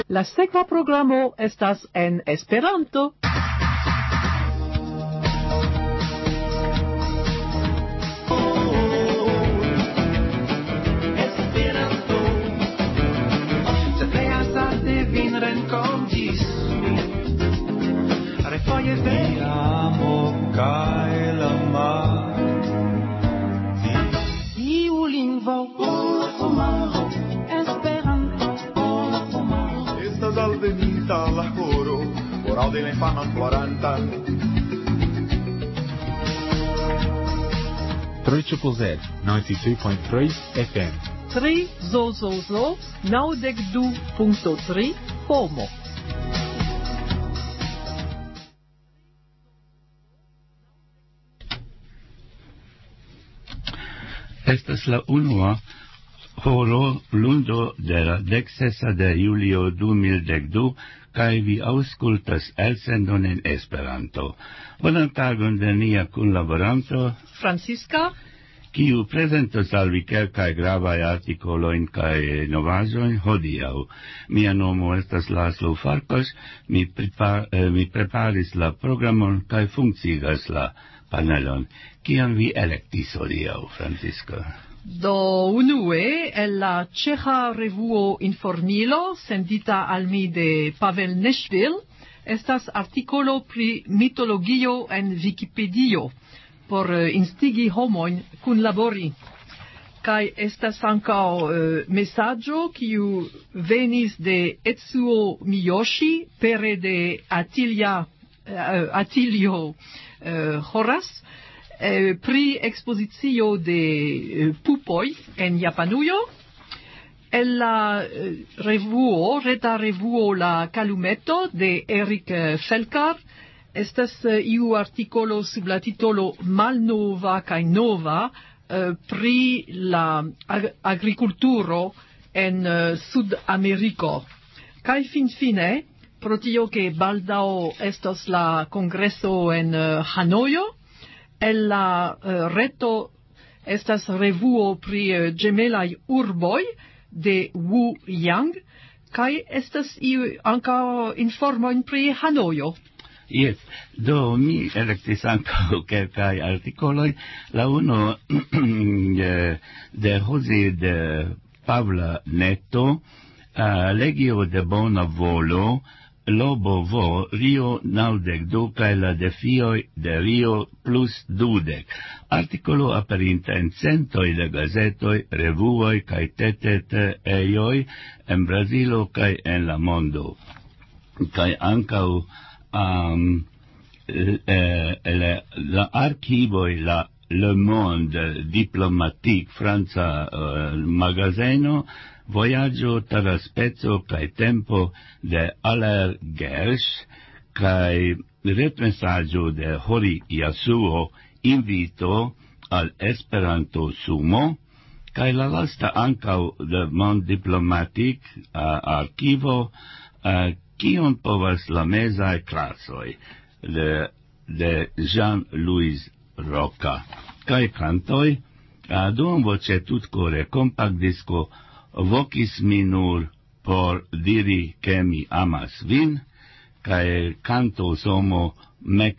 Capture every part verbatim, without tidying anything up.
La sekva programo estas en Esperanto. Refoje vi amo kaj la mar. Iu lingvo por homaro, Esperanto por homaro. Estas alvenita la horo, por aŭdi la infanon ploranta. three triple Z ninety-two point three F M. Tri zozozo naŭdek du punkto tri Pomo. Estas la unua horo lundo de la deksesa de julio du mil dekdu kaj vi aŭskultas elsendon en Esperanto. Bonan tagon de nia kunlaboranto Francisca, kiu prezentos al vi kelkaj gravaj artikolojn kaj novaĵojn hodiaŭ. Mia nomo estas Laszlo Farkas, mi, prepar, eh, mi preparis la programon kaj funkcigas la panelon. Kion vi elektis hodiaŭ, Francisca? do unue el la ĉeĥa revuo Informilo sendita al mi de Pavel Nešvil estas artikolo pri mitologio en Vikipedio por uh, instigi homojn kunlabori. Kaj estas ankaŭ uh, mesaĝo kiu venis de Etsuo Miyoshi pere de Atilia, uh, Atilio uh, Horas, Eh, pri expozicio de eh, pupoj en Japanujo. El la eh, revuo, reta revuo La Calumeto de Eric eh, Felkar, estas eh, iu artikolo sub la titolo Malnova kaj nova eh, pri la ag- agrikulturo en eh, Sudameriko. Kaj finfine, pro tio ke baldaŭ estos la kongreso en eh, Hanojo, el la uh, reto estas revuo pri uh, gemelaj urboj de Wu Yang, kaj estas iu ankaŭ informojn pri Hanojo. Yes, do mi elektis ankaŭ kelkaj artikoloj. La uno de, de Jose de Pavla Neto, uh, Legio de bona volo, Lobo vo, Rio naŭdek du kaj la defioj de Rio plus dudek. Artikolo aperinta en centoj de gazetoj, revuoj kaj tetetejoj en Brazilo kaj en la mondo. Kaj ankaŭ um, eh, la, la archivoj, la Le Monde Diplomatique franca uh, magazeno, Voyaggio tra la spezzo kaj tempo de Aller Gersh kaj retmesaĝo de Hori Yasuo invito al Esperanto sumo kaj la lasta ankaŭ de Monde Diplomatique uh, arkivo uh, kion povas la mezaj klasoj de, de Jean-Louis Roca kaj kantoj uh, duonvoĉe tutkore kompaktdisko Vocis mi nur por diri che mi amas vin, cae canto somo mec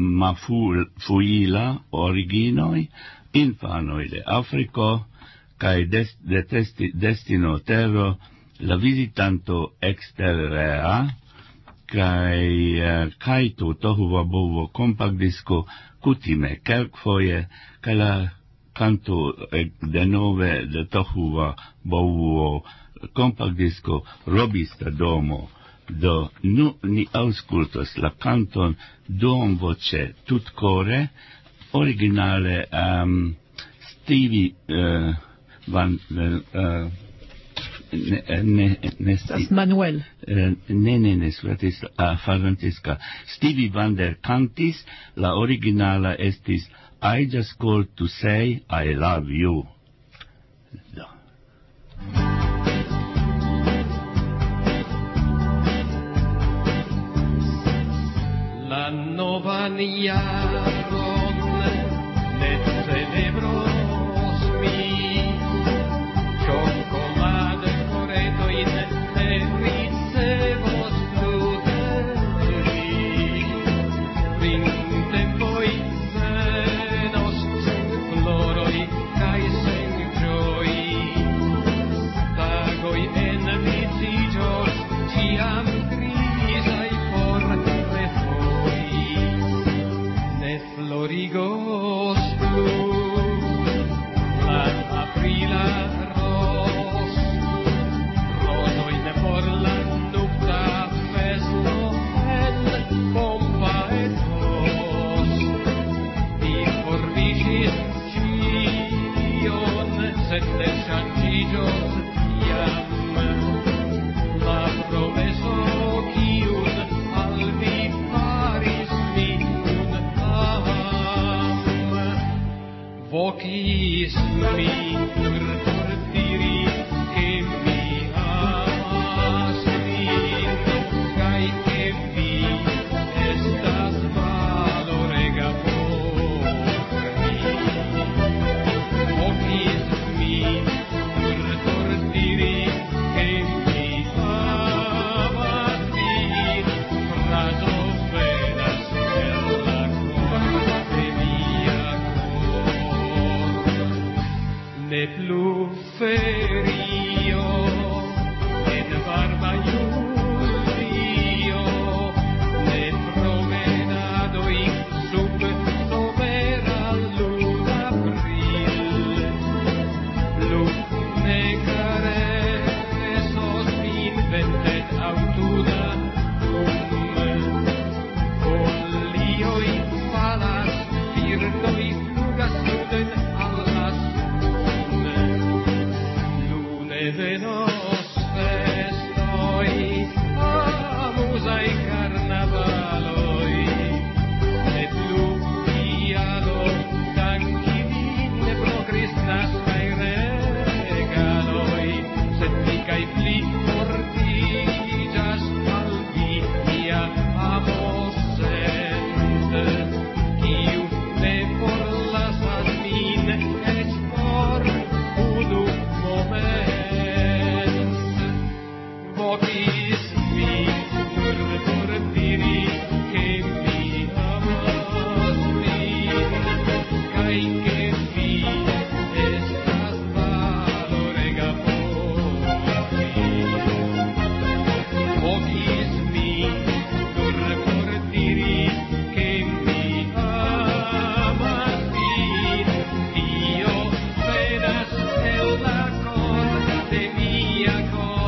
mafuila originoi, infanoi de Africo, cae des, de testi, destino terro, la visitanto exterrea, cae uh, caito tohu vabovo compact disco, cutime kelkfoje, cae la canto de nove de Tohuva Bovuo compact disco Robista Domo. Do nu ni auscultos la canton duon voce tutcore, originale um, Stevie uh, Van uh, ne, ne, ne sti, Manuel. Uh, ne, ne, ne, suratis uh, Francisca. Stevie Wonder cantis, la originala estis I just called to say I love you. No. La novan jaron ne celebros mi, ĉokolade koretojn ne ricevis. iam grisai fortefoi, ne florigos plus la aprila ros, rosoi ne por la nupta festo en pompa et os, di fornicis cion, sed ne changigos iam, la promeso quiun al vi paris mi un am, vocis mi nur por diri che mi amas min, cae che vi estas valorega por mi. Vocis mi nur por diri che mi amas min, fraso venas el la cor de mia cor. Ne plu ferio, en varma julio, ne promenadoi sub somera luna bril, plu ne caresos min ventet autuna rum, folioi falas, birdoi flugas luden al la sun, lune venos festoi, amusai carnavaloi, ne plu piano danki vin pro Christas cae regaloi, sed mi cae pli fortigas al vi mia amo sent, quiu ne forlasas min ec por unu moment. Vocis mi nur por diri che mi amas min, cae che vi estas valorega por mi. Vocis mi nur por diri che mi amas min, io venas el la cor de mia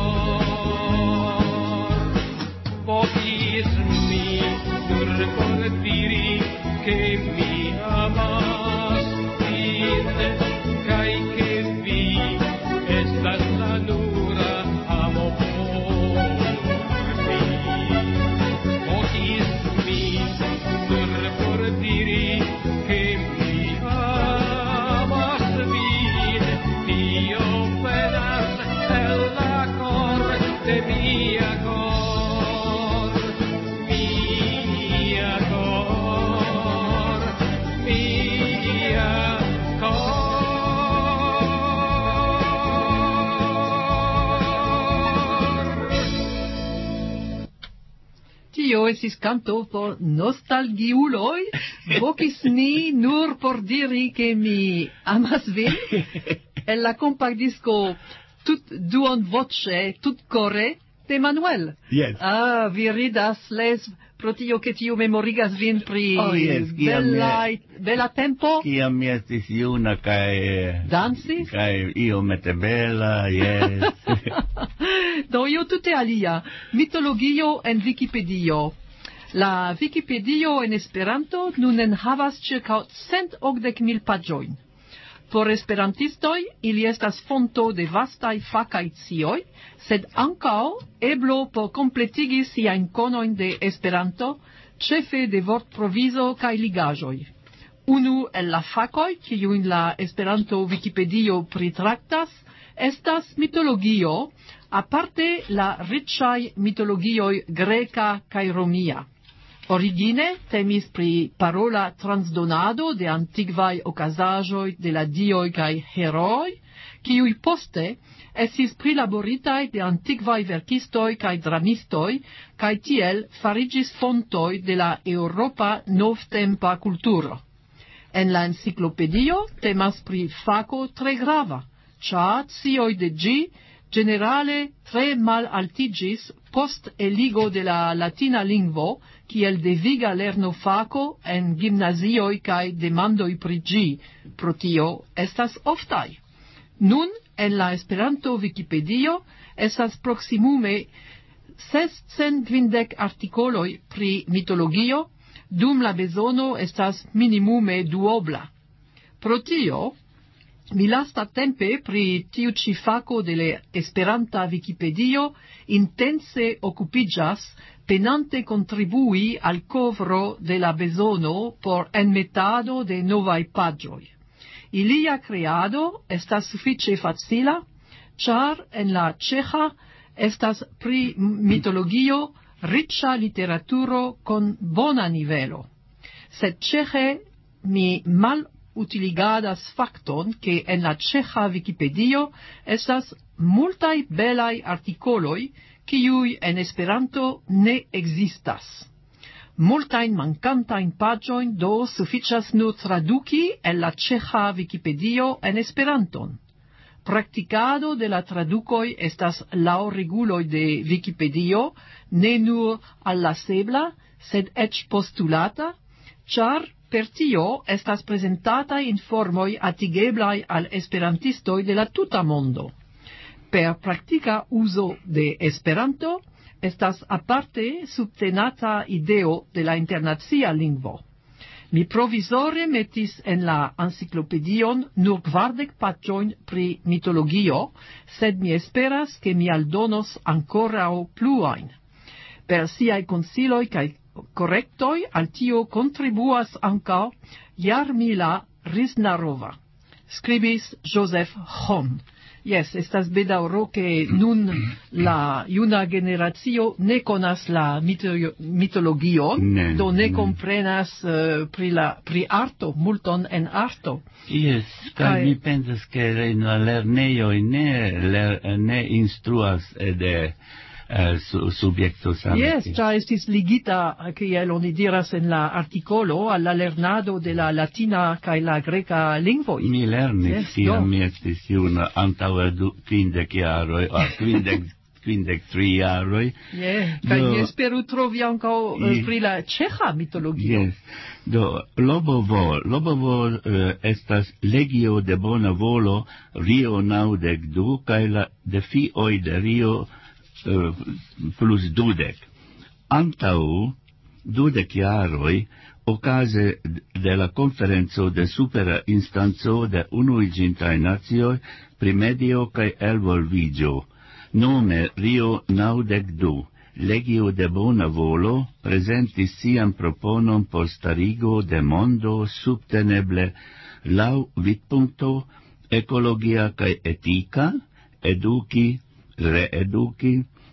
cor. Vocis mi nur por diri che mi amas min, cae che vi estas la nura amo por mi. Vocis mi nur por diri che mi amas min, io venas el la cor de mia cor, mia cor, mia cor. Tio estis canto por nostalgiuloi, vocis mi nur por diri che mi amas vin, el la compact disco tut duon voce, tut core, de Manuel. Yes. Ah, vi ridas les pro tio che tio memorigas vin pri Oh, yes, kiam bella, mi- bella tempo. Kiam mi estis juna cae... Dancis? Cae iomete bela, yes. Do io tutte alia, mitologio en Wikipedio. La Wikipedio en Esperanto nun enhavas circa cent okdek mil paĝojn. Por esperantistoj ili estas fonto de vastaj fakaj scioj, sed ankaŭ eblo por kompletigi siajn konojn de Esperanto, ĉefe de vortprovizo kaj ligaĵoj. Unu el la fakoj, kiujn la Esperanto Wikipedio pritraktas, estas mitologio, aparte la riĉaj mitologioj greka kaj romia. Origine temis pri parola transdonado de antikvaj okazaĵoj de la dioj kaj heroj, kiuj poste estis prilaboritaj de antikvaj verkistoj kaj dramistoj, kaj tiel fariĝis fontoj de la eŭropa novtempa kulturo. En la enciklopedio temas pri fako tre grava, ĉar scioj de ĝi generale tre mal altigis post eligo de la latina lingvo, kiel deviga lerno faco en gimnazioi kai demandoi pri gi, pro tio estas oftai. Nun, en la Esperanto Wikipedio, estas proximume sescent kvindek artikoloi pri mitologio, dum la bezono estas minimume duobla. Pro tio, mi lasta tempe pri tiu ci faco de la Esperanta Wikipedio intense occupigas penante contribui al covro de la bezono por enmetado de novai pagioi. Ilia creado estas suffice facila, char en la ceja estas pri mitologio riĉa literaturo con bona nivelo. Sed cehe mi mal utiligadas facton che en la ceja Wikipedio estas multai belai articoloi kiui en Esperanto ne existas. Multain mancantain pagioin do sufficias nur traduki en la ceja Wikipedio en Esperanton. Practicado de la traducoi estas laŭ reguloj de Wikipedio ne nur allasebla, sed eĉ postulata, ĉar per tio estas presentataj informoj atigeblaj al esperantistoj de la tuta mondo. Per praktika uzo de Esperanto estas aparte subtenata ideo de la internacia lingvo. Mi provizore metis en la enciclopedion nur kvardek paĝojn pri mitologio, sed mi esperas ke mi aldonos ankoraŭ pluajn. Per siaj konsiloj kaj korektoj al tio kontribuas ankaŭ Jarmila Riznarova. Skribis Joseph Hon. Yes, estas bedaŭro ke nun la juna generacio ne konas la mito mitologion, Ne, do ne ne. komprenas uh, pri la pri arto, multon en arto. Yes, kaj Kaj- mi pensas ke en la lernejoj ne ler, ne instruas eh, de eh, su, subjekto same. Yes, già estis ligita, kiel oni diras en la articolo, al la lernado de la latina kaj la greka lingvoj. Mi lernis, Yes, kiam do. mi estis juna antaŭ du kvindek jaroj, aŭ kvindek kvindek tri jaroj. Yeah, kaj Do- mi esperu trovi ankaŭ eh, Ye- pri la ĉeĥa mitologio. Yes. Do, Lobovol. Lobovol uh, estas legio de bona volo, Rio naŭdek du, kaj la defioj de Rio uh, plus dudek. Antaŭ dudek jaroj, okaze de la konferenco de supera instanco de Unuiĝintaj Nacioj pri medio kaj elvolviĝo, nome Rio naŭdek du. Legio de bona volo presentis sian proponon por starigo de mondo subteneble laŭ vidpunkto ekologia kaj etika, eduki, reeduki,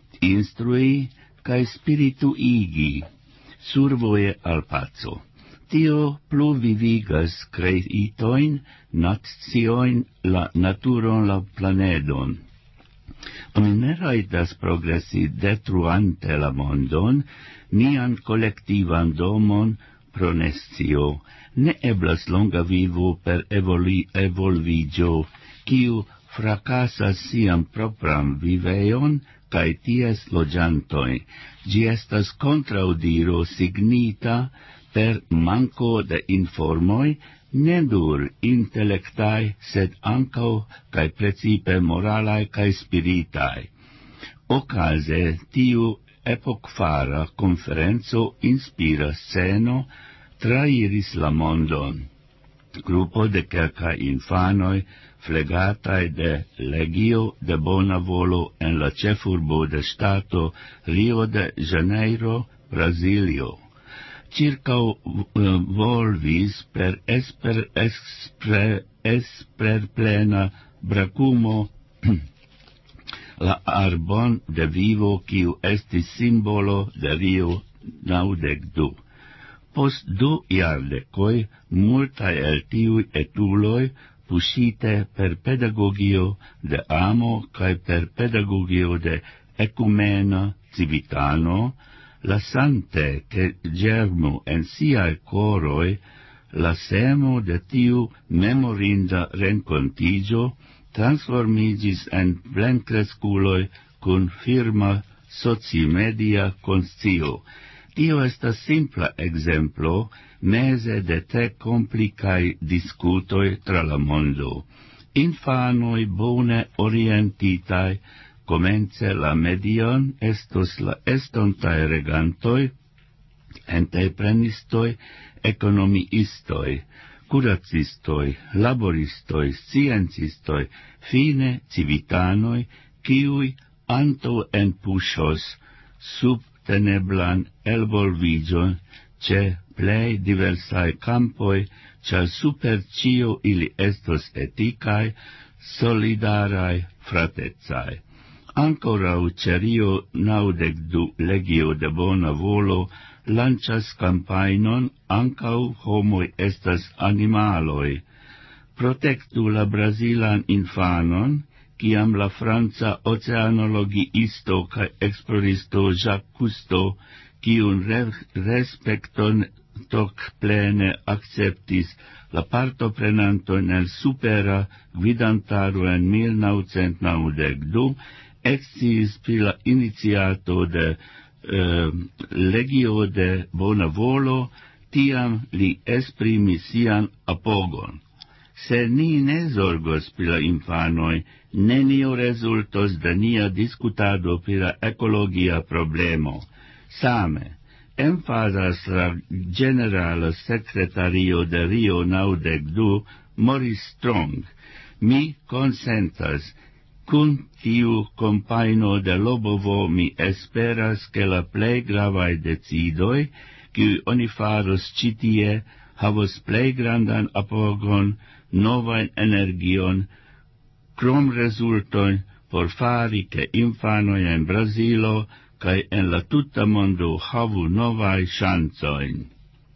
instrui kaj spirituigi survoje al paco. Tio plu vivigas kreitojn, naciojn, la naturon, la planedon. Oni ne rajtas progresi detruante la mondon, nian kolektivan domon pro nescio. Ne eblas longa vivo per evoli, evolviĝo, kiu fracasas sian propran vivejon kaj ties loĝantoj. Ĝi estas kontraŭdiro signita per manko de informoj, ne nur intelektaj, sed ankaŭ kaj precipe moralaj kaj spiritaj. Okaze tiu epokfara konferenco inspira sceno trairis la mondon. Grupo de kelkaj infanoj flegataj de Legio de bona volo en la ĉefurbo de ŝtato Rio de Janeiro, Brazilio. Circa uh, volvis per esper espre, esperplena bracumo la arbon de vivo kiu estis simbolo de Rio naŭdek du. Post du jardekoj multaj el tiuj etuloj puŝite per pedagogio de amo kaj per pedagogio de ekumena civitano, lasante che germu en siae coroi la semo de tiu memorinda rencontigio transformigis en plenkresculoi cun firma socimedia conscio. Tio estas simpla exemplo meze de tre complicai discutoi tra la mondo. Infanoi bone orientitai comence la medion estos la estontae regantoi, entreprenistoi, economiistoi, curacistoi, laboristoi, sciencistoi, fine civitanoi, kiui anto en pushos subteneblan elvolvigion ce plei diversae campoi, cia super cio ili estos eticae, solidarae, fratezzae. Ancorau cerio naudec du legio de bona volo lancias campainon ancau homoi estas animaloi. Protectu la Brasilan infanon, ciam la Franza oceanologiisto ca esploristo Jacques Cousteau, cium re respecton toc plene acceptis la partoprenanto nel supera gvidantaro en mil naucent naudec du, exciis pri la iniciato de eh, legio de bona volo, tiam li esprimi sian apogon. Se ni ne zorgos pri la infanoi, nenio resultos de nia discutado pri la ecologia problemo. Same, emfasas la generala secretario de Rio naudec du, Maurice Strong. Mi consentas. Cun tiu compaino de Lobovo mi esperas che la plei gravae decidoi, qui oni faros citie, havos plei grandan apogon, novain energion, crom resulton por fari che infanoi en Brasilo cae en la tuta mondo havu novae chanzoin.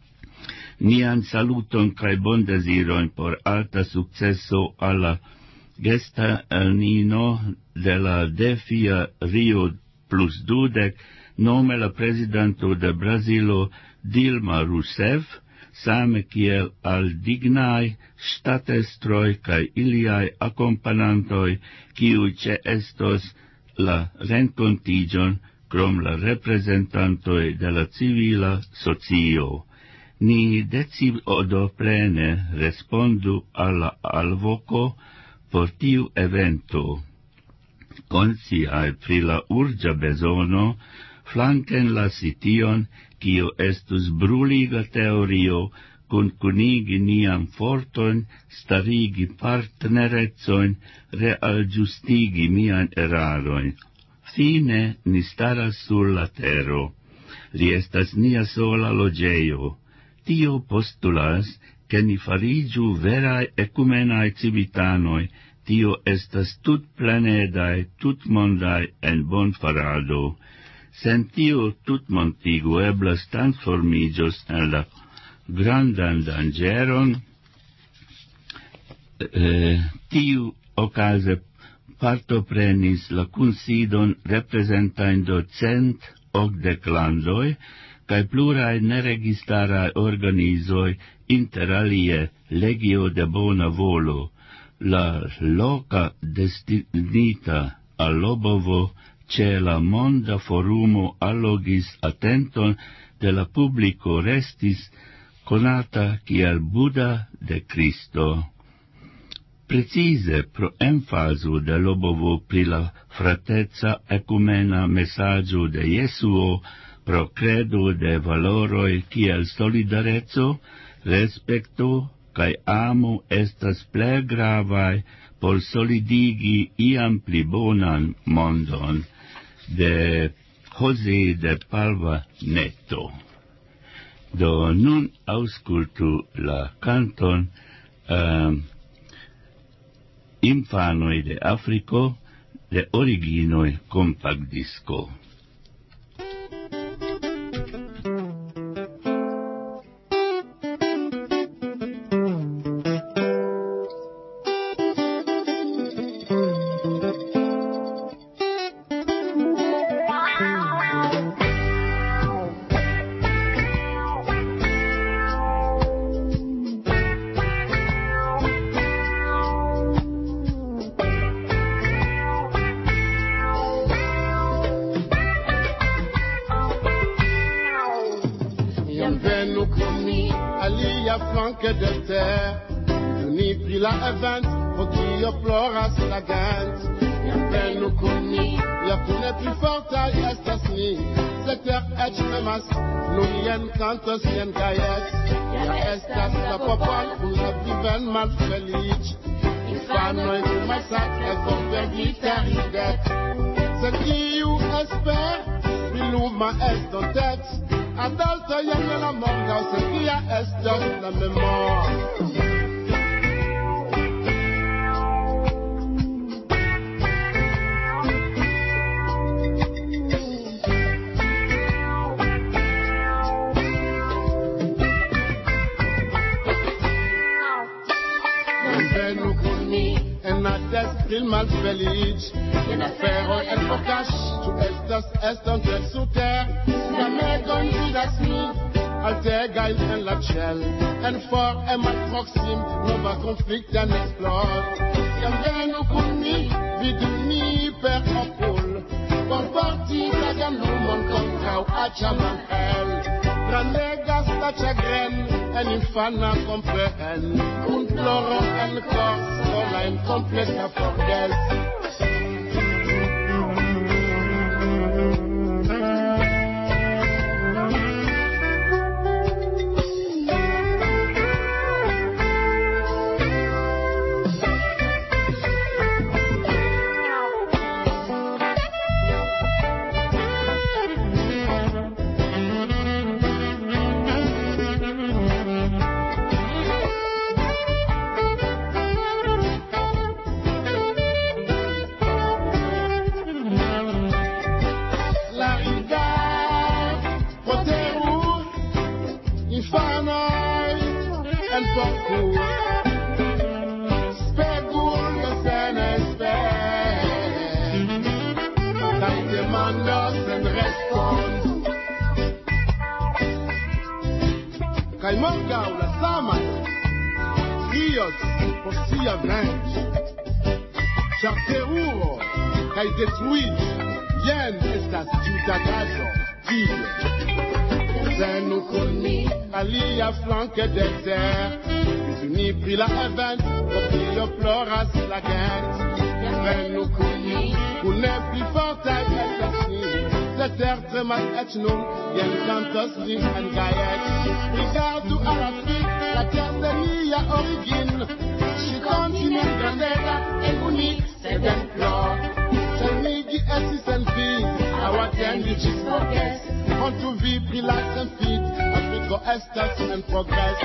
Nian saluton cae bon desiroin por alta successo alla gesta elnino de la defia Rio plus dudec, nome la presidento de Brasilo Dilma Rousseff, same kiel al dignai statestroi cae iliai accompagnantoi, kiui ce estos la rencontigion crom la representantoi de la civila socio. Ni decido plene respondu alla alvoco por tiu evento. Consciae pri la urgia besono, flanken la sition, cio estus bruliga teorio, cun cunigi niam forton, starigi partnerezoin, realgiustigi mian eraroin. Fine ni staras sur la tero. Li estas nia sola logeio. Tio postulas, che ni farigiu verae ecumenae civitanoi, tio estas tut planedae, tut mondae en bon farado. Sen tio tut montigu eblas transformigios en la grandan dangeron, eh, tiu ocase partoprenis la kunsidon representaindo cent ocdec landoi, cae plurae neregistarae organizoi, inter alie Legio de Bona Volo, la loca destinita a Lobovo, ce la monda forumo allogis attenton de la publico restis conata kiel Buda de Cristo. Precise pro emfasu de Lobovo pri la fratezza ecumena messaggio de Jesuo, pro credo de valoroi kiel solidarezo, respecto cae amo estas ple gravae por solidigi iam pli bonan mondon. De José de Palva Neto. Do nun auscultu la canton um, Infanoi de Africo de originoi compact disco. alia flanque de terre. Ni pri la event, podio ploras la dent. Iam nu kun ni, la pune pli fortaj estas ni. Ceter eĉ temas, nun jen kantos jen gajet. Ja estas la popol kun la viven malfeliĉ. Infanoj kun masakre konvergita ridet. Se kiu esper, piluma estontet. Adulto jen la morgaŭ, se kia estos la memor. Il malfelic, en afero el focash, tu estas estontet sur terre, la megon vidas mi, altegail en la ciel, en for e mal proxim, nova conflict en explore. Iam venu kun mi, vidu mi per opul, por porti tagan lumon kontraŭ aĉaman hel. Grandegas la chagren, en infana comprehen, kun ploro en cor, sola en completa forges. Kaj morgaŭ la samaj krios por sia venĝ, ĉar teruro kaj detruiĝo jen estas ĉiutagaĵo tie. Venu kun mi alia flanke de terre, ni pri la event, proprio ploras la gent. Venu kun mi, kune pli fortaj estas ni, ceter tremas eĉ nun, jen kantos ni en gajet. Rigardu a la fille, la terre de nia origine, ŝi kontinue grandega en unik sed en plor. Ĉar mi gi estis en vid, aŭ atendiĝis forges, kontu vi pri la senfid, Afriko estas en progres.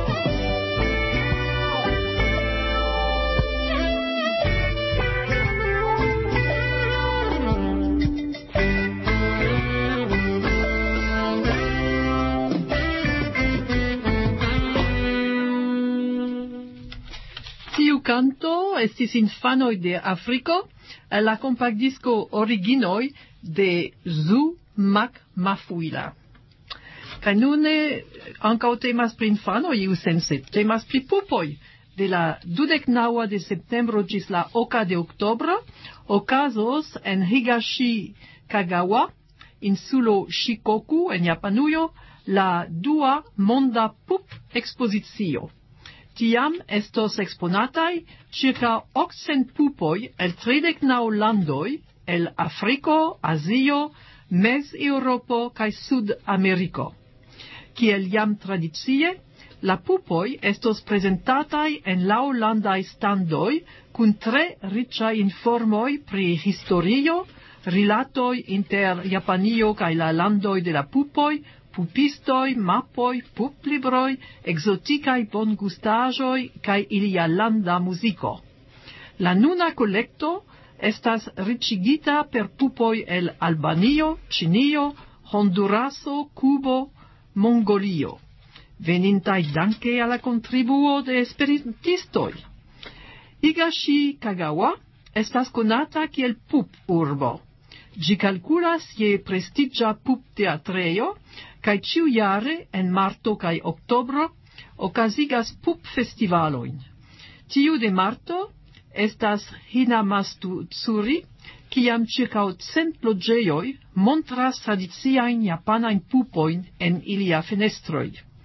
Canto estis infanoj de Afriko, la kompaktdisko originoj de Zu Mac Mafuila. Kaj nune ankaŭ temas pri infanoj iusense, temas pri pupoj. De la dudek naŭa de septembro ĝis la oka de oktobro okazos en Higashi Kagawa, insulo Shikoku en Japanujo, la dua monda pup ekspozicio. Tiam estos exponataj circa okcent pupoj el tridek naŭ landoj el Afriko, Azio, Mez-Eŭropo kaj Sud-Ameriko. Kiel jam tradicie, la pupoj estos prezentataj en laŭlandaj standoj kun tre riĉaj informoj pri historio, rilatoj inter Japanio kaj la landoj de la pupoj, pupistoj, mapoj, puplibroj, ekzotikaj bongustaĵoj kaj ilia landa muziko. La nuna kolekto estas riĉigita per pupoj el Albanio, Ĉinio, Honduraso, Kubo, Mongolio. Venintaj danke a la kontribuo de esperantistoj. Higashi Kagawa estas konata kiel pup-urbo. Ĝi kalkulas je prestiĝa pup-teatrejo, kaj ĉiujare en marto kaj oktobro okazigas pup-festivalojn. Tiu de marto estas Hinamatsuri, kiam ĉirkaŭ cent loĝejoj montras tradiciajn japanajn pupojn en ilia fenestroj.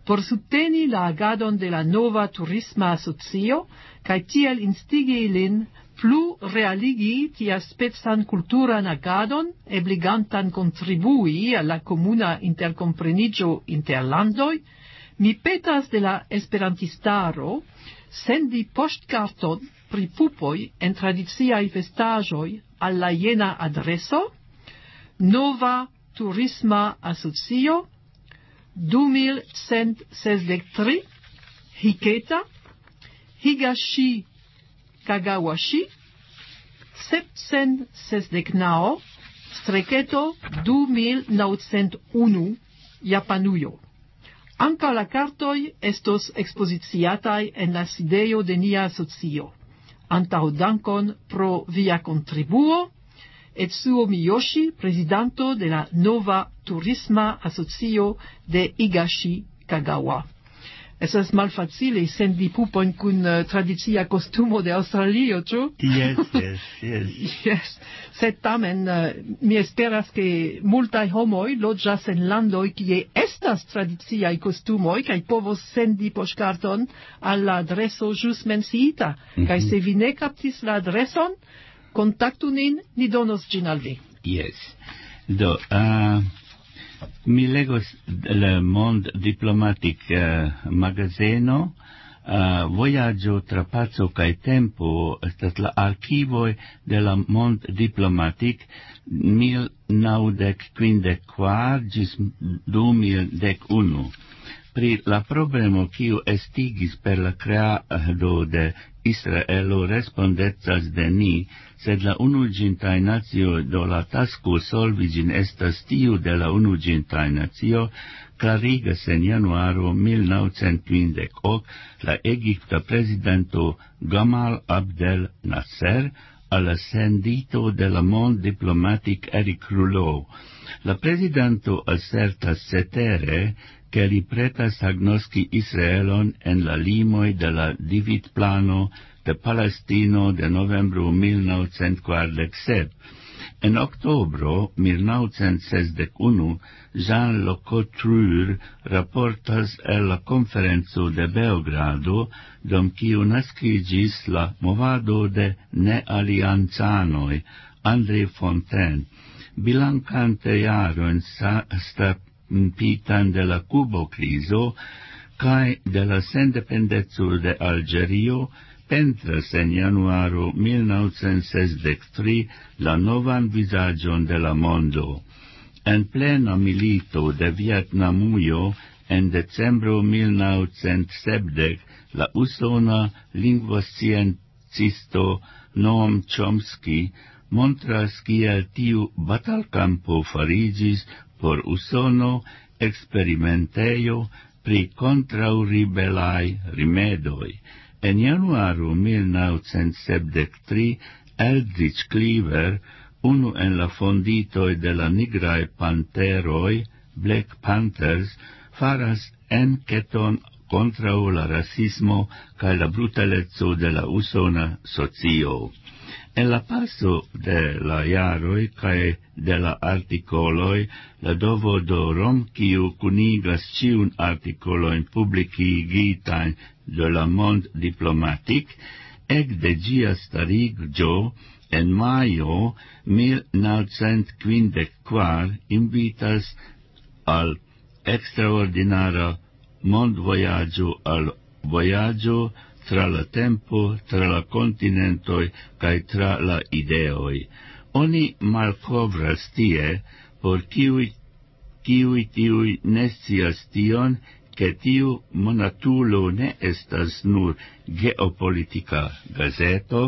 por subteni la agadon de la nova turisma asocio, kaj tiel instigi lin plu realigi tia spezan kulturan agadon, ebligantan contribui al la comuna intercomprenigio inter landoj, mi petas de la esperantistaro sendi postkarton pri pupoj en tradiciaj vestaĵoj al la jena adreso: Nova Turisma Asocio, du mil cent sesdek tri, Hiketa, Higashi Kagawashi, septcent sesdek naŭ, streketo du mil naŭcent unu, Japanujo. Ankaŭ la kartoj estos ekspoziciataj en la sidejo de nia asocio. Antaŭ dankon pro via kontribuo, Etsuo Miyoshi, prezidanto de la Nova Turisma Asocio de Higashi Kagawa. Estas malfacile sendi pupojn kun uh, tradicia kostumo de Aŭstralio, ĉu? Yes, yes, yes. Yes. Sed tamen uh, mi esperas ke multaj homoj loĝas en landoj kie estas tradiciaj kostumoj kaj povos sendi poŝkarton al la adreso ĵus menciita. Mm-hmm. Kaj se vi ne kaptis la adreson, kontaktu nin, ni donos ĝin al vi. Yes. Do, uh, mi legos Le Monde Diplomatique uh, magazeno, uh, Voyaggio tra pazzo kaj tempo, estas la archivoj de la Monde Diplomatique mil naŭdek kvindek kvar ĝis du mil dek unu. Pri la problemo kiu estigis per la kreado de Israelo respondecas de ni, sed la unuiĝintaj nacioj do la tasko solvi ĝin estas tiu de la unuiĝintaj nacio, klarigas en januaro mil naŭcent kvindek ok la egipta prezidento Gamal Abdel Nasser al la sendito de la Monde Diplomatique Eric Rouleau. La prezidento asertas cetere che li pretas agnoski Israelon en la limoj de la dividplano de Palestino de novembro mil naŭcent kvardek sep. En oktobro mil naŭcent sesdek unu, Jean Le Couture raportas el la konferenco de Beogrado, dum kiu naskiĝis la movado de nealiancanoj, André Fontaine. Bilancante jaron pitan de la Cubo-criso cae de la sendependeco de Algerio, pentras en januaro mil naŭcent sesdek tri la novan vizaĝon de la mondo. En plena milito de Vietnamujo en decembro mil naŭcent sepdek la usona lingvosciencisto Noam Chomsky montras kiel tiu batalkampo fariĝis por Usono experimentejo pri kontraŭribelaj rimedoj. En januaro mil naŭcent sepdek tri, Eldridge Cleaver, unu en la fonditoj de la nigraj panteroj, Black Panthers, faras enketon kontraŭ la rasismo kaj la brutaleco de la usona socio. En la paso de la jaroj kaj de la artikoloj, la dovodorom, kiu kunigas ĉiun artikolojn publikigitajn de la Monde Diplomatique, ekde ĝia stariĝo en majo mil naŭcent kvindek kvar invitas al ekstraordinara mondvojaĝo al vojaĝo tra la tempo, tra la kontinentoj kaj tra la ideoj. Oni malkovras tie, por kiuj kiuj tiuj ne scias tion, ke tiu monatulo ne estas nur geopolitika gazeto.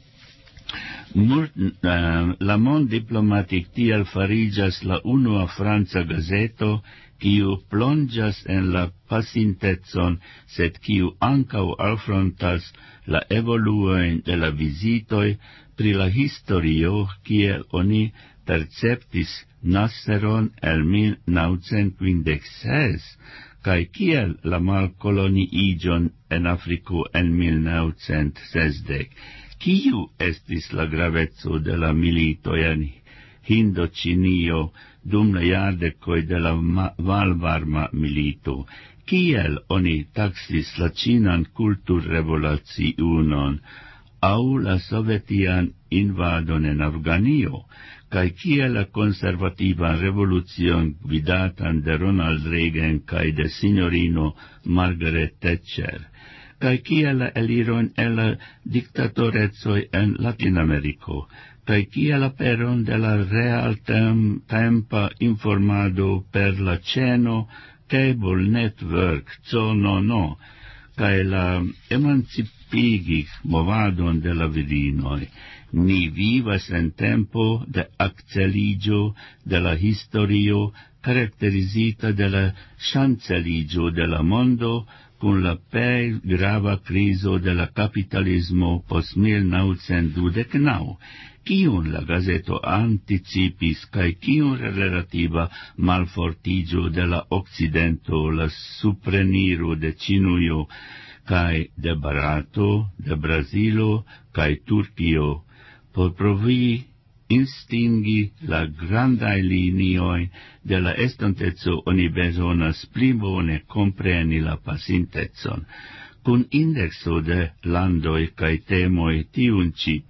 Mur, uh, la Monde Diplomatique tiel fariĝas la unua franca gazeto, kiu plonĝas en la pasintecon, sed kiu ankaŭ alfrontas la evoluojn de la vizitoj pri la historio, kiel oni perceptis Nasseron el mil naŭcent kvindek ses, kaj kiel la malkoloniiĝon en Afriko en mil naŭcent sesdek. Kiu estis la graveco de la militoj en Hindoĉinio dum la jardekoj de la malvarma milito. Kiel oni taksis la ĉinan kulturrevoluciunon aŭ la sovetian invadon en Afganio, kaj kiel la konservativa revolucion gvidatan de Ronald Reagan kaj de sinjorino Margaret Thatcher, kaj kiel la eliron el la diktatorecoj en Latinameriko, kaj kiel aperon de la realtempa informado per la ĉeno Cable Network, co no no, kaj la emancipigi movadon de la virinoj. Ni vivas en tempo de akceligio de la historio, karakterizita de la ŝanceligio de la mondo, kun la plej grava krizo de la kapitalismo post mil naŭcent dudek naŭ, kiun la gazeto anticipis kaj kiun relativa malfortigio de la Okcidento, la supreniro de Ĉinujo kaj de Barato, de Brazilo kaj Turkio, por provi instingi la grandaj linioj de la estonteco oni bezonas pli bone kompreni la pasintecon. Kun indekso de landoj kaj temoj tiun ĉi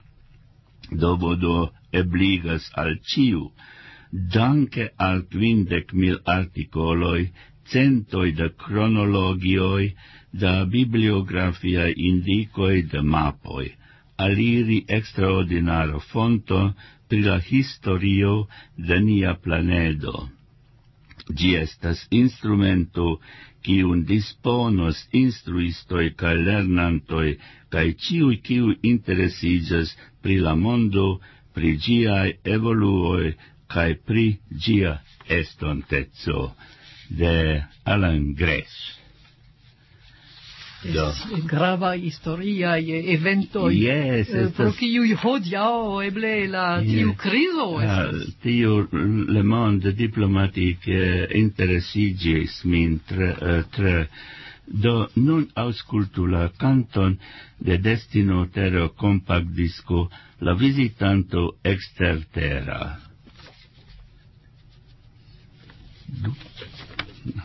Dobodo ebligas al ciu, danke al kvindek mil artikoloj, centoj de kronologioj, da bibliografiaj indikoj de mapoj, aliri ekstraordinara fonto pri la historio de nia planedo. Ĝi estas instrumento kiun disponos instruistoj kaj lernantoj kaj ĉiuj kiuj interesiĝas pri la mondo, pri ĝiaj evoluoj kaj pri ĝia estonteco. De Alan Gresh. Do. Grava historia evento. Yes, uh, pro kiuj hodiaŭ eble la tiu krizo estas. Tiu Le Monde diplomatique interesiĝis min tre, uh, tre. Do nun aŭskultu la kanton de Destino Terra Compact Disco, La Visitanto Exterterra. Do. No.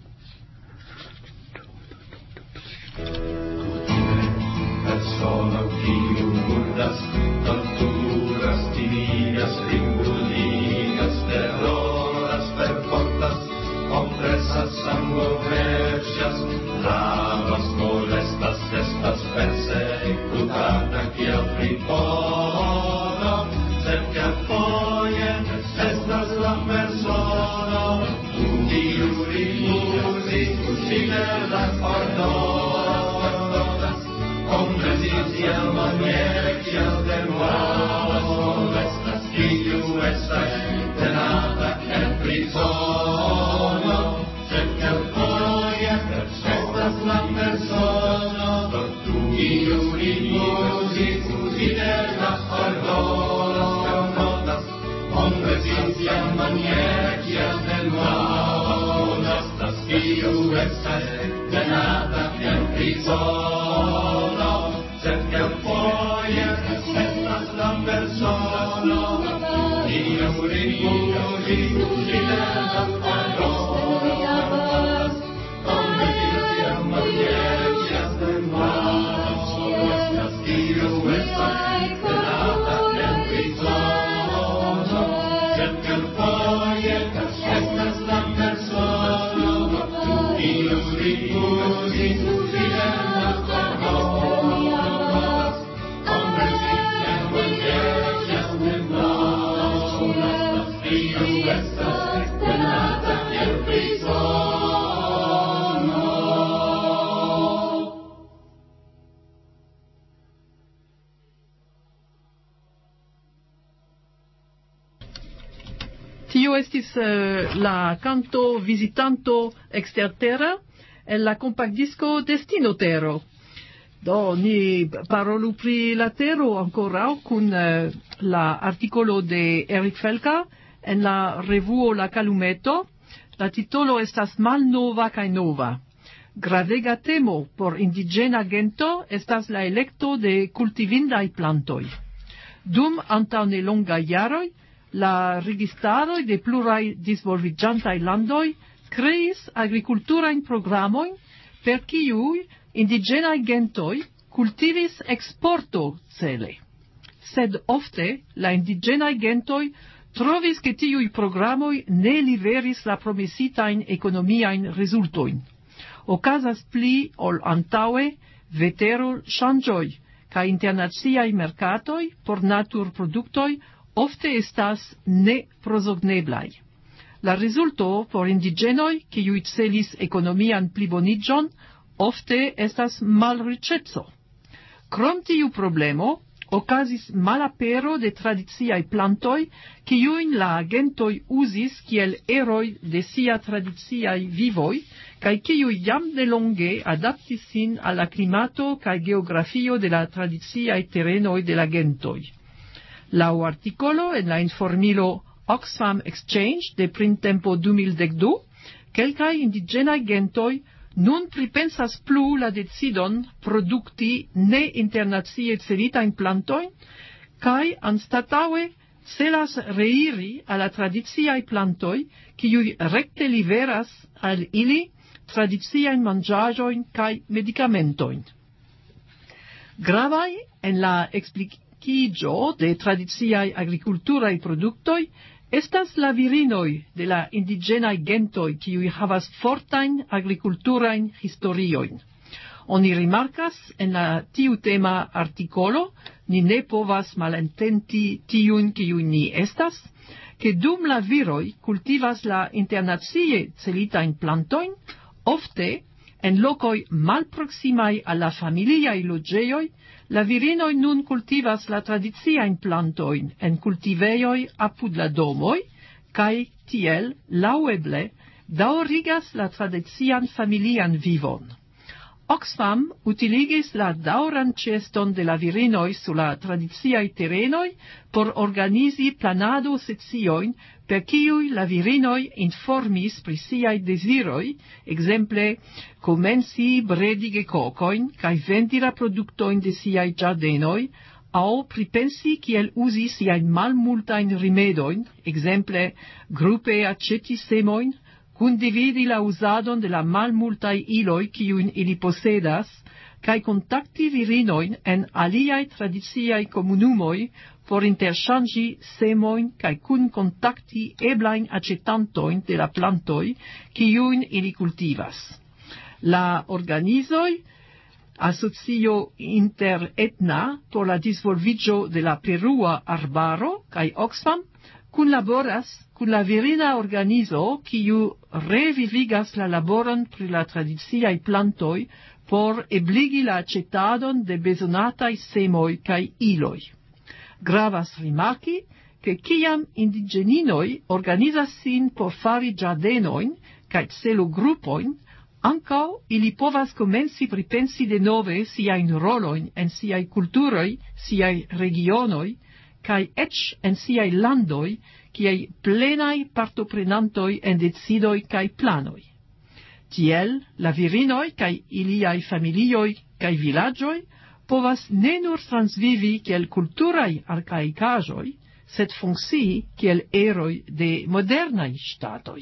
Persono kiu murdas, torturas, timigas, ringuligas, terroras, perfortas, opresas, sango verŝas, lavas, molestas, estas persekutata kiel fripono, sed kelkfoje estas la persono, kiu rifuzis konsideras ordonas, komplezis kiel maniere kiel denuas, molestas, kiu estas tenata en prizono, sed kelkfoje estas la persono, kiu rifuzis konsideras ordonas, komplezis kiel maniere kiel denuas, kiu estas tenata en prizono, sed kelkfoje estas la persono, kiu rifuzis konsideras ordonas, komplezis kiel maniere kiel denuas, kiu estas tenata en prizono, sed kelkfoje estas la persono, kiu rifuzis konsideras ordonas, komplezis kiel maniere kiel denuas, kiu estas tenata en prizono. Tio estis uh, la canto Visitanto Exterterra en la compactdisco Destino Terra. Do ni parolu pri la Tero ankoraŭ kun uh, la artikolo de Eric Felka en la revuo La Calumeto. La titolo estas Malnova kaj nova. Gravega temo por indigena gento estas la elekto de kultivindaj plantoj. Dum antaŭ nelongaj jaroj la registaroj de pluraj disvolviĝantaj landoj kreis agrikulturajn programojn, per kiuj indiĝenaj gentoj kultivis eksporto cele. Sed ofte la indiĝenaj gentoj trovis ke tiuj programoj ne liveris la promesitajn ekonomiajn rezultojn. Okazas pli ol antaŭe veterŝanĝoj kaj internaciaj merkatoj por naturproduktoj ofte estas neprozogneblaj. La rezulto por indiĝenoj, kiuj celis ekonomian pliboniĝon, ofte estas malriĉeco. Krom tiu problemo, okazis malapero de tradiciaj plantoj, kiujn la gentoj uzis kiel eroj de sia tradiciaj vivoj, kaj kiuj jam delonge adaptis sin al la klimato kaj geografio de la tradiciaj terenoj de la gentoj. Laŭ artikolo en la informilo Oxfam Exchange de printempo du mil dekdu, kelkaj indiĝenaj gentoj nun pripensas plu la decidon produkti ne internacie celitajn plantojn, kaj anstataŭe celas reiri al la tradiciaj plantoj, kiuj rekte liveras al ili tradiciajn manĝaĵojn kaj medikamentojn. Gravaj en la eksplikiĝo de tradiciaj agrikulturaj produktoj estas la virinoj de la indiĝenaj gentoj, kiuj havas fortajn agrikulturajn historiojn. Oni rimarkas en la tiutema artikolo, ni ne povas malententi tiujn kiuj ni estas, ke dum la viroj kultivas la internacie celitajn plantojn, ofte en lokoj malproksimaj al la familiaj loĝejoj, la virinoj nun kultivas la tradiciajn plantojn en kultivejoj apud la domoj, kaj tiel, laŭeble, daŭrigas la tradician familian vivon. Oxfam utiligis la daŭran ĉeeston de la virinoj sur la tradiciaj terenoj por organizi planado-sekciojn, per kiuj la virinoj informis pri siaj deziroj, ekzemple komenci bredigi kokojn kaj vendi la produktojn de siaj ĝardenoj, aŭ pripensi kiel uzi siajn malmultajn rimedojn, ekzemple grupe aĉeti semojn, kundividi la uzadon de la malmultaj iloj kiujn ili posedas, kaj kontakti virinojn en aliaj tradiciaj komunumoj por interŝanĝi semojn kaj kunkontakti eblajn aĉetantojn de la plantoj kiujn ili kultivas. La organizoj Asocio Interetna por la disvolviĝo de la Perua Arbaro kaj Oxfam kunlaboras kun la virina organizo kiu revivigas la laboron pri la tradiciaj plantoj por ebligi la aĉetadon de bezonataj semoj kaj iloj. Gravas rimarki, ke kiam indiĝeninoj organizas sin por fari ĝardenojn kaj celogrupojn, ankaŭ ili povas komenci pripensi denove siajn rolojn en siaj kulturoj, siaj regionoj, kaj eĉ en siaj landoj, kiaj plenaj partoprenantoj en decidoj kaj planoj. Tiel, la virinoj kaj iliaj familioj kaj vilaĝoj povas ne nur transvivi kiel kulturaj arkaikaĵoj, sed funkcii kiel eroj de modernaj ŝtatoj.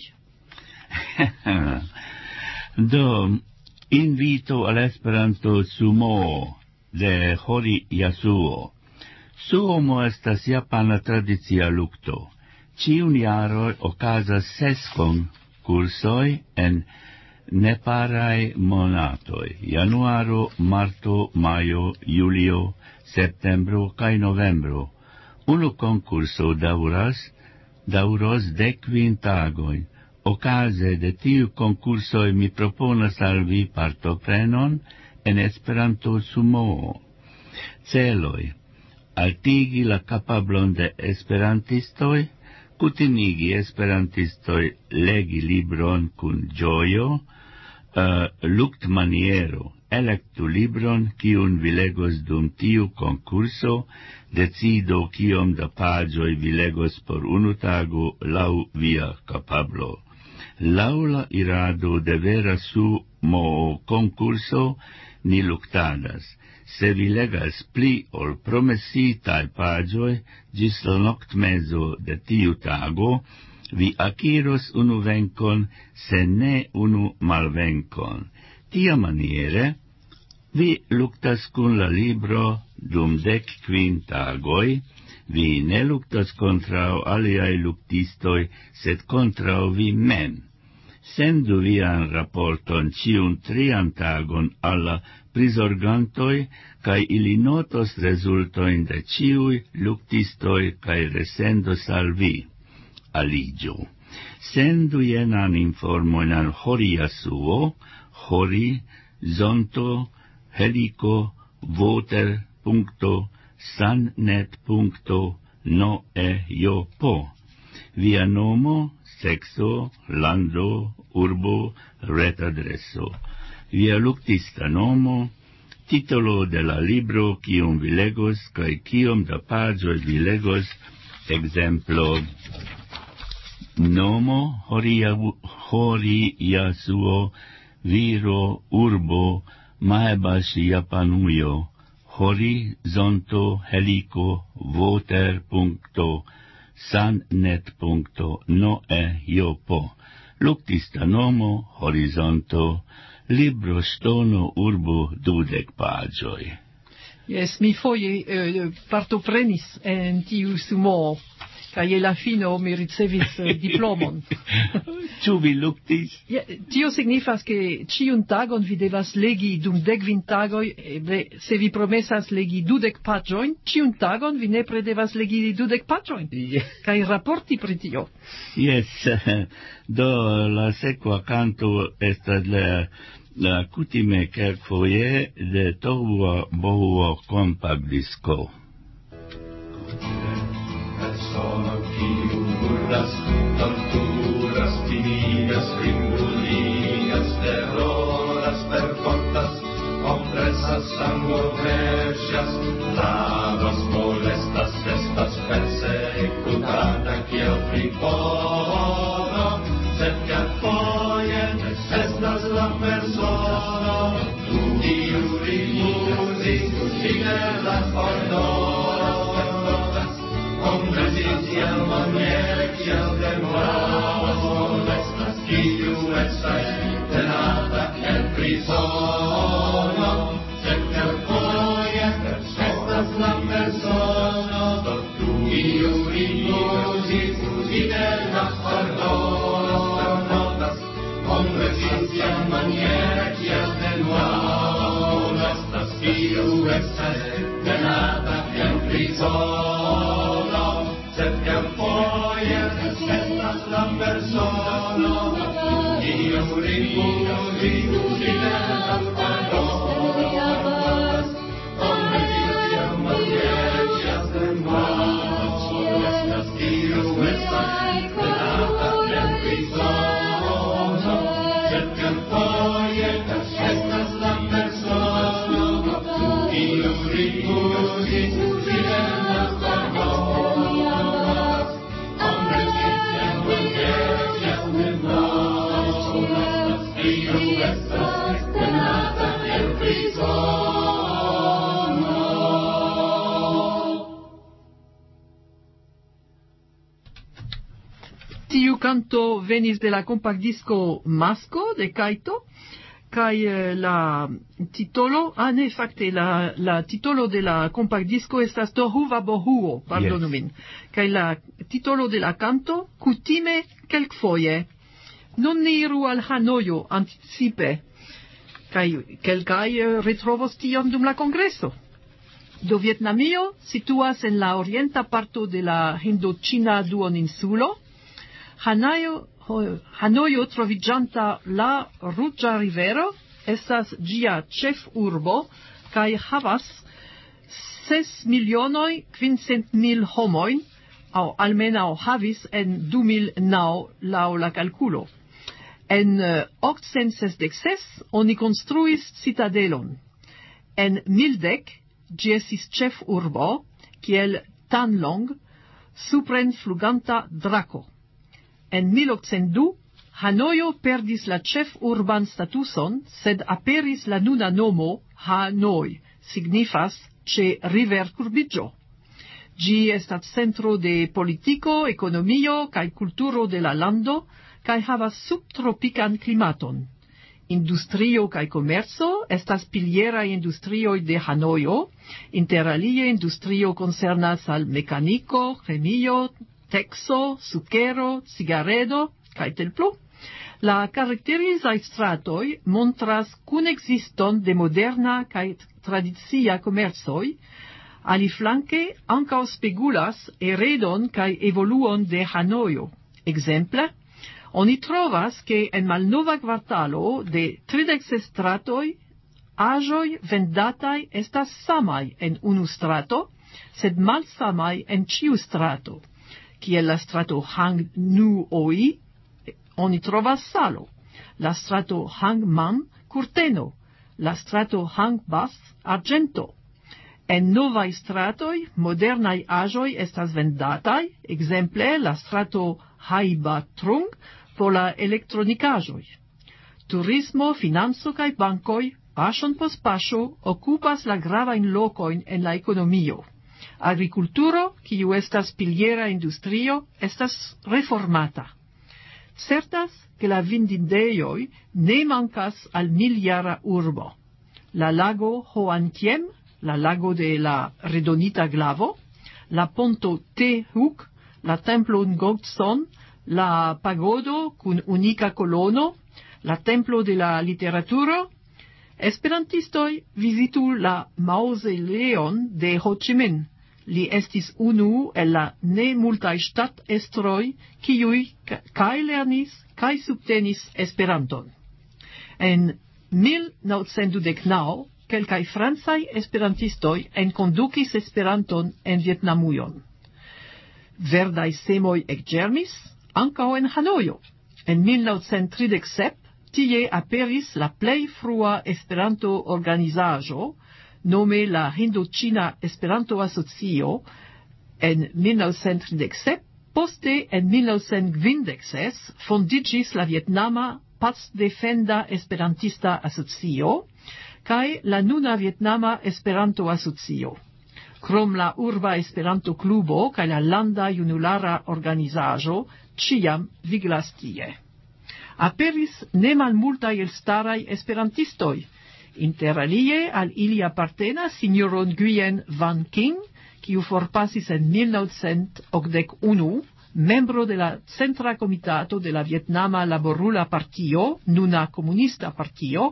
Do, invito al Esperanto Sumo de Hori Yasuo. Sumo estas japana tradicia lukto. Ĉiun jaron okazas ses konkursoj en neparaj monatoj: januaro, marto, majo, julio, septembro kaj novembro. Unu konkurso daŭras daŭros dek kvin tagojn. Okaze de tiu konkursoj mi proponas al vi partoprenon en Esperanto Sumo. Celoj: altigi la kapablon de esperantistoj, kutimigi esperantistoj legi libron kun ĝojo, uh, luktmaniero, elektu libron kiun vi legos dum tiu konkurso, decido kiom da paĝoj vi legos por unu tago laŭ via kapablo. Laŭ la irado de vera Sumo konkurso, ni luktadas. Se vi legas pli ol promesitai pagioi gis la noctmezo de tiu tago, vi aciros unu vencon, se ne unu malvencon. Tia maniere, vi luktas kun la libro dum dec quin tagoi, vi ne luktas contrao aliai luktistoi, sed contrao vi mem. Sendu vian raporton ciun trian tagon alla prisorgantoi, cae ili notos resultoin de ciui luktistoi cae resendos al vi. Aligio. Sendu jenan informoin al horia suo, hori, zonto, helico, voter, punto, sannet, punto, noe, jo, po. Via nomo, sexo, lando, urbo, retadreso. Via luktista nomo, titolo de la libro kiom vi legos, cae kiom da pagioi vi legos, exemplo, nomo, horia, horia suo, viro, urbo, Maebashi Japanujo, horizonto, helico, voter, punto, sannet, punto, noe, jopo. Luktista nomo, horizonto, libro stono urbo dudec pagioi. Yes, mi foje uh, partoprenis en tiu sumo, kaj je la fino mi ricevis uh, diplomon. Ĉu vi luktis? Ja, tio signifas ke ĉiun tagon vi devas legi dum dekvin tagoj, eble se vi promesas legi dudek paĝojn, ĉiun tagon vi nepre devas legi dudek paĝojn, Yes. kaj raporti pri tio. Yes, do la sekva kanto estas la, la kutime kelkfoje de tohua bohua compact disco. Sono kiu burlas, torturas, timigas, grinduligas, terroras, perfortas, compresas, sanguinecias, lavas, molestas, estas persecutada kiel fripono, sed kelkfoje estas la persono, kiu rifuzis fidela ordono. Compresia maniere kiel demoro, estas kiu estas tenata en prizono, sed kelkfoje estas la persono, kiu rifuzis fidela ordono. Compresia maniere kiel demoro, estas kiu estas tenata en prizono. La persona io ricordo di la parola come Dio mangia del mare io estai tenata nel prigione cerca poi estas la persona io ricordo di la parola Tiu canto venis de la compact disco Masco de Kaito, kaj eh, la titolo, ah ne, fakte, la, la titolo de la compact disco estas Tohuva Bohuo, pardonu Yes. min, kaj la titolo de la canto, kutime kelkfoje. Nun ni iru al Hanojo anticipe, kaj kelkaj eh, retrovos tion dum la kongreso. Do Vietnamio situas en la orienta parto de la Hindoĉina duoninsulo. Hanojo, Hanojo troviĝanta la Ruĝa rivero estas ĝia ĉefurbo kaj havas ses milionoj kvindcent mil homojn, aŭ almenaŭ havis en du mil naŭ laŭ la kalkulo. En uh, octcent sesdek ses oni konstruis citadelon. En mildek ĝi estis ĉefurbo kiel Tan Long, suprenfluganta drako. En mil oktcent du Hanojo perdis la ĉef urban statuson, sed aperis la nuna nomo Hanoi, signifas ĉe riverkurbiĝo. Ĝi estas centro de politiko, ekonomio kaj kulturo de la lando kaj havas subtropikan klimaton. Industrio kaj komerco estas pilieraj industrioj de Hanojo, interalie industrio koncernas al mekaniko, ĥemio, tekso, sukero, cigaredo kaj tel plu. La karakterizaj stratoj montras kunekziston de moderna kaj tradicia komercoj, aliflanke ankaŭ spegulas heredon kaj evoluon de Hanojo. Ekzemple, oni trovas ke en malnova kvartalo de tridek ses stratoj aĵoj vendataj estas samaj en unu strato, sed malsamaj en ĉiu strato. Kiel la strato Hang Nu-oi, oni trovas salo, la strato Hang Man kurteno, la strato Hang Bas arĝento. En novaj stratoj modernaj aĵoj estas vendataj, ekzemple la strato Haiba Trung por la elektronikaĵoj. Turismo, financo kaj bankoj paŝon post paŝo okupas la gravajn lokojn en la ekonomio. Agrikulturo, kiu estas piliera industrio, estas reformata. Certas ke la vindindejoj ne mankas al miljara urbo. La lago Hoantiem, la lago de la redonita glavo, la ponto Te-Huk, la templo Ngotson, la pagodo kun unika kolono, la templo de la literaturo. Esperantistoj vizitu la maŭzoleon de Ho Chi Minh. Li estis unu el la ne multaj ŝtatestroj, kiuj kaj lernis kaj subtenis Esperanton. En mil naŭcent dudek naŭ, kelkaj francaj esperantistoj enkondukis Esperanton en Vjetnamujon. Verdaj semoj ekĝermis ankaŭ en Hanojo. En mil naŭcent tridek sep tie aperis la plej frua Esperanto-organizaĵo, nome la Hindoĉina Esperanto-Asocio en mil naŭcent tridek sep, poste en mil naŭcent kvindek ses fondiĝis la Vjetnama Pacdefenda Esperantista Asocio kaj la nuna Vjetnama Esperanto-Asocio. Krom la urba Esperanto-klubo kaj la landa junulara organizaĵo ĉiam viglas tie. Aperis ne malmultaj elstaraj esperantistoj. Interalie al ili apartenas sinjoro Nguyen Van King, kiu forpasis en mil naŭcent okdek unu, membro de la Centra Komitato de la Vjetnama Laborula Partio, nuna Komunista Partio,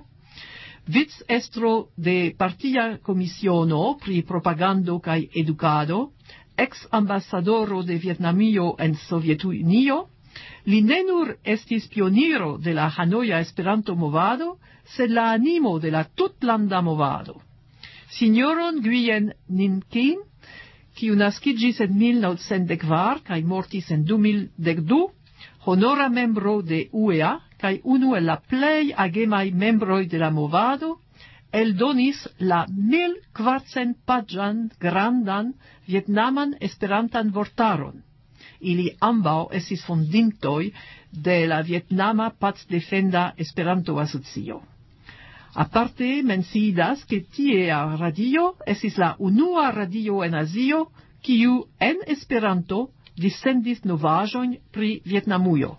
vicestro de Partia Komisiono pri Propagando kaj Edukado, ex-ambasadoro de Vjetnamio en Sovietunio. Li ne nur estis pioniro de la Hanoja Esperanto-movado, sed la animo de la tutlanda movado. Sinjoro Nguyen Ninh Kin, kiu naskiĝis en mil naŭcent dek kvar kaj mortis en du mil dek du, honora membro de U E A kaj unu el la plej agemaj membroj de la movado, eldonis la mil kvarcent paĝan grandan vjetnaman esperantan vortaron. Ili ambaŭ estis fondintoj de la Vjetnama Pacdefenda Esperanto-Asocio. Aparte menciindas ke tiea radio estis la unua radio en Azio, kiu en Esperanto dissendis novaĵojn pri Vjetnamujo.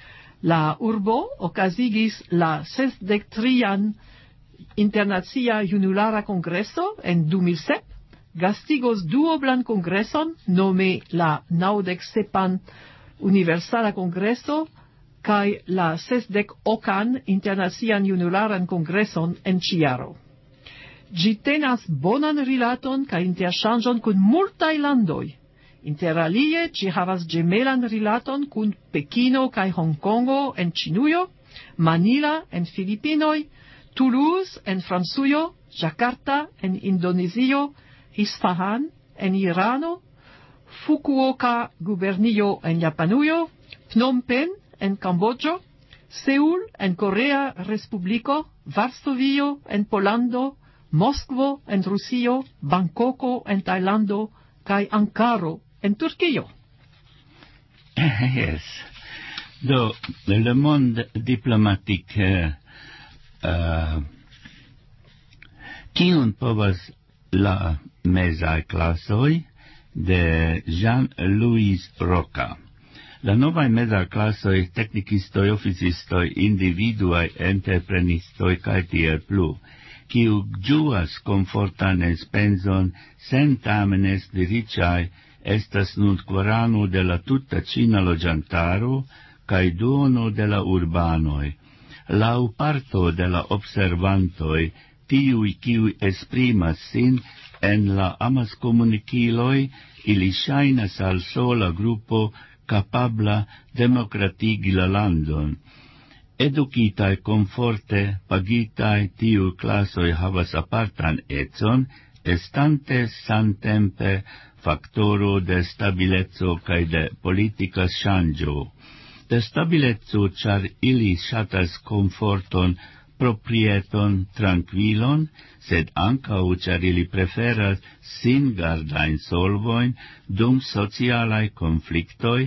La urbo okazigis la sesdek trian Internacia Junulara Kongreso en du mil sep, gastigos duoblan kongreson nome la naŭdek sepan Universala Kongreso kaj la sesdek okan Internacian Junularan Kongreson en ĉi-jaro. Ĝi tenas bonan rilaton kaj interŝanĝon kun multaj landoj. Interalie ĝi havas ĝemelan rilaton kun Pekino kaj Hongkongo en Ĉinujo, Manila en Filipinoj, Toulouse en Francujo, Jakarta en Indonezio, Isfahan en Irano, Fukuoka gubernio en Japanujo, Phnom Penh en Kambodĝo, Seul en Korea Respubliko, Varsovio en Pollando, Moskvo en Rusio, Bangkoko en Tajlando kaj Ankaro en Turkio. Yes. Do, le monde diplomatique uh, kiun povas la mesaj klasoj de Jean-Louis Roca. La novaj mezaj klasoj, teknikistoj, oficistoj, individuaj entreprenistoj kaj tiel plu, kiu ĝuas komfortan enspezon sen tamen esti riĉaj, estas nun kvarano de la tuta ĉina loĝantaro kaj duono de la urbanoj. Laŭ parto de la observantoj, tiuj kiuj esprimas sin en la amaskomunikiloj, ili ŝajnas al sola grupo capabla demokratigi la landon. Edukitaj komforte pagitaj tiu klasoj havas apartan econ, estante samtempe faktoro de stabileco kaj de politika ŝanĝo. De stabileco, ĉar ili ŝatas komforton, proprieton, tranquilon, sed ankaŭ ĉar ili preferas singardajn solvojn dum socialaj konfliktoj,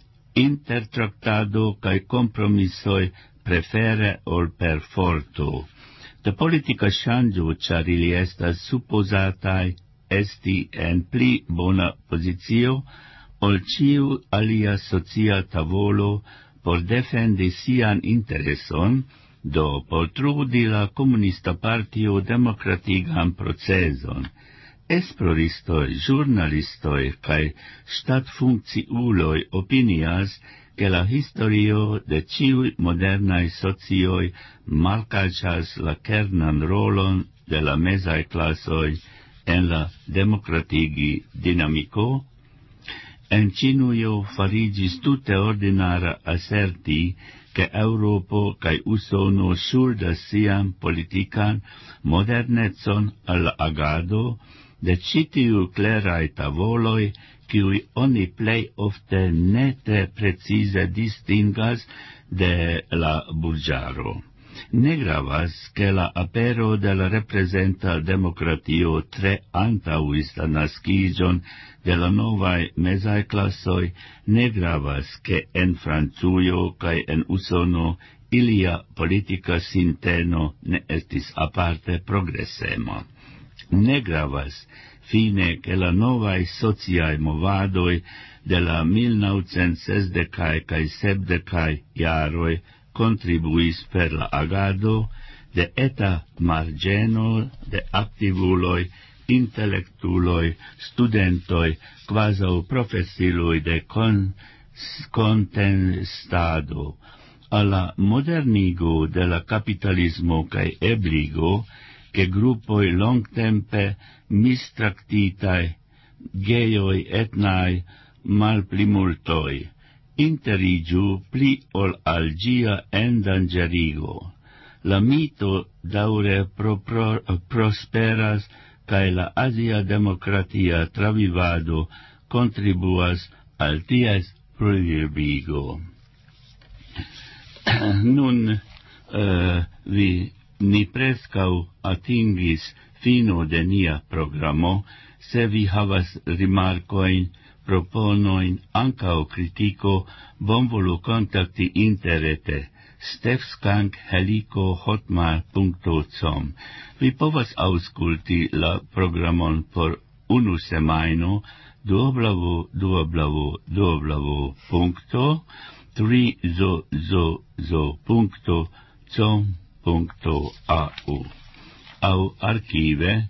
intertraktado kaj kompromisoj prefere ol per forto. De politika ŝanĝo, ĉar ili estas supozataj esti en pli bona pozicio ol ĉiu alia socia tavolo por defendi sian intereson, do por trudi la komunista partio demokratigan proceson. Esploristoj, ĵurnalistoj kaj ŝtatfunkciuloj opinias, ke la historio de ĉiuj modernaj socioj malkaŝas la kernan rolon de la mezaj klasoj en la demokratigi dinamiko. En Ĉinujo fariĝis tute ordinara aserti, ke Eŭropo kaj Usono ŝuldas sian politikan modernecon al la agado de ĉi tiu kleraj tavoloj, kiuj oni plej ofte ne tre precize distingas de la burĝaro. Ne gravas, ke la apero de la reprezenta demokratio tre antaŭis la naskiĝon de la novaj mezaj klasoj, ne gravas, ke en Francujo kaj en Usono ilia politika sinteno ne estis aparte progresema. Ne gravas, fine, ke la novaj sociaj movadoj de la mil novcent sesdekaj kaj sepdekaj jaroj contribuis per la agado de eta margeno de aktivuloj, intellectuloi, studentoi, quasi professiloi de con, contestado, alla modernigo de la capitalismo cae ebligo, che gruppoi longtempe mistractitai, geioi etnai malplimultoi, interigiu pli ol al gia endangerigo. La mito daure pro, pro, prosperas, cae la Asia demokratia travivado contribuas al ties proverbigo. Nun uh, vi ni prescau atingis fino de nia programo, se vi havas rimarcoin, proponoin, ancao critico, bonvolu contacti interrete stefskank helico hotmail punto com. Vi povas ausculti la programon por unu semaino www punto trizozozo punto com punto au au archive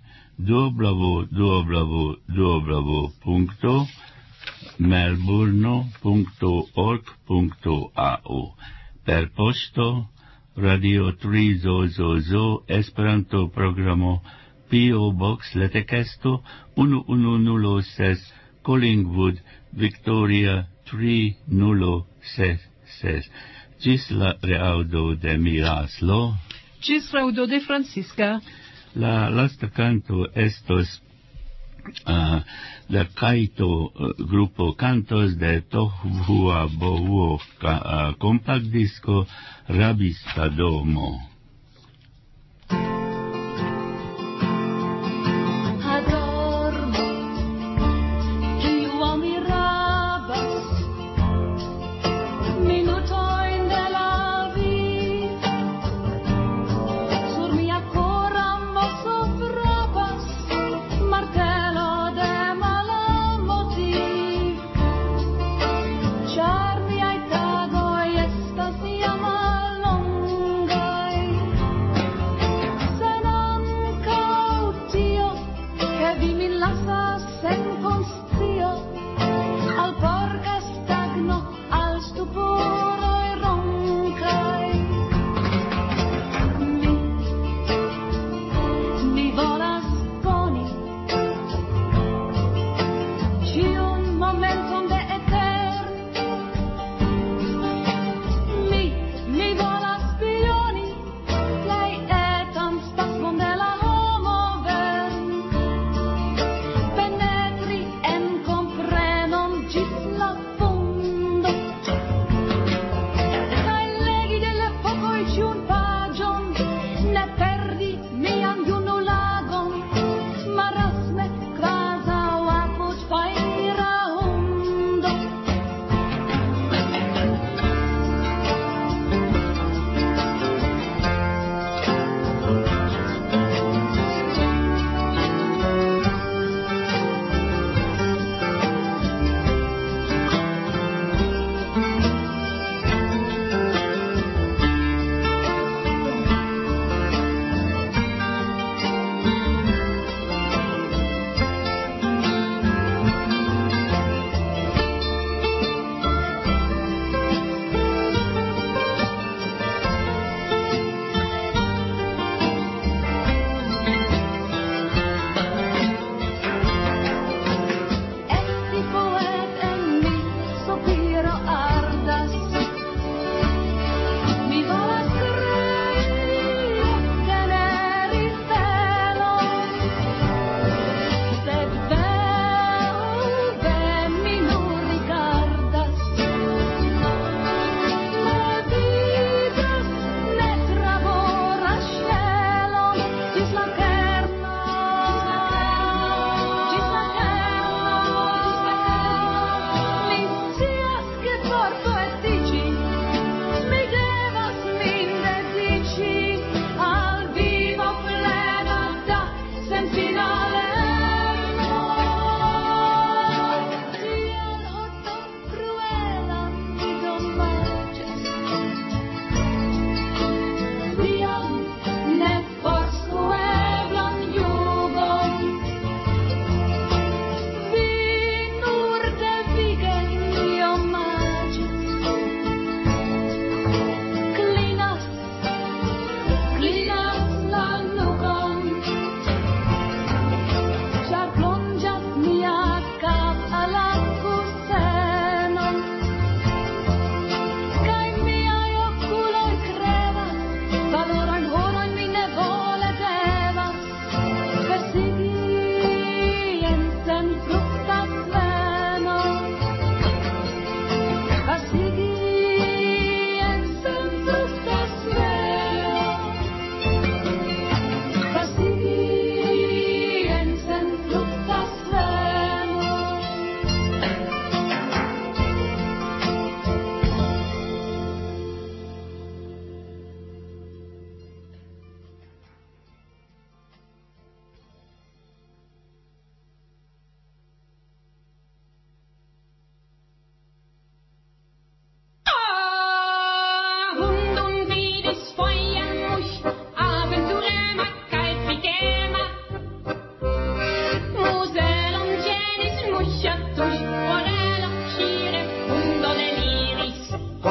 www punto melbourne punto org punto au. Per posto, Radio Trizozozo, Esperanto programo, P O Box Letekesto, unu unu nulo ses, Collingwood, Victoria, tri nulo ses ses. Gis la reaudo de mi Laslo. Gis reaudo de Francisca. La lasta canto estos Uh, la Kaito uh, grupo cantos de Tohua Bohuo uh, compact disco Rabista Domo. Adormo, kiu al mi rabas, minutojn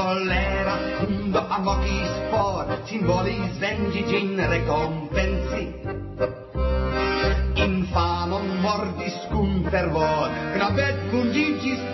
collera, undo amoki spor, symboli svędzi dzień rekompensi. Infamon mordis cum fervor, grabet fundigis